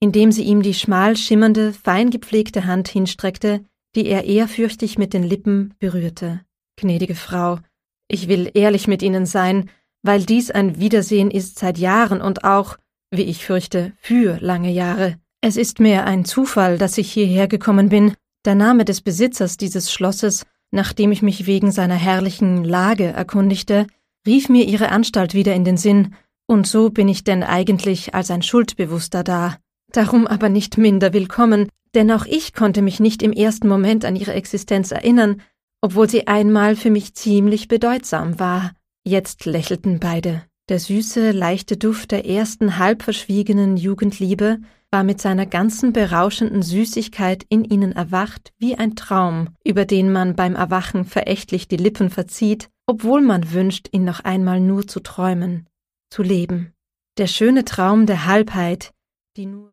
indem sie ihm die schmal schimmernde, fein gepflegte Hand hinstreckte, die er ehrfürchtig mit den Lippen berührte. »Gnädige Frau, ich will ehrlich mit Ihnen sein, weil dies ein Wiedersehen ist seit Jahren und auch, wie ich fürchte, für lange Jahre. Es ist mehr ein Zufall, dass ich hierher gekommen bin. Der Name des Besitzers dieses Schlosses, nachdem ich mich wegen seiner herrlichen Lage erkundigte, rief mir Ihre Anstalt wieder in den Sinn, und so bin ich denn eigentlich als ein Schuldbewusster da. Darum aber nicht minder willkommen, denn auch ich konnte mich nicht im ersten Moment an Ihre Existenz erinnern, obwohl sie einmal für mich ziemlich bedeutsam war.« Jetzt lächelten beide. Der süße, leichte Duft der ersten halb verschwiegenen Jugendliebe war mit seiner ganzen berauschenden Süßigkeit in ihnen erwacht wie ein Traum, über den man beim Erwachen verächtlich die Lippen verzieht, obwohl man wünscht, ihn noch einmal nur zu träumen, zu leben. Der schöne Traum der Halbheit, die nur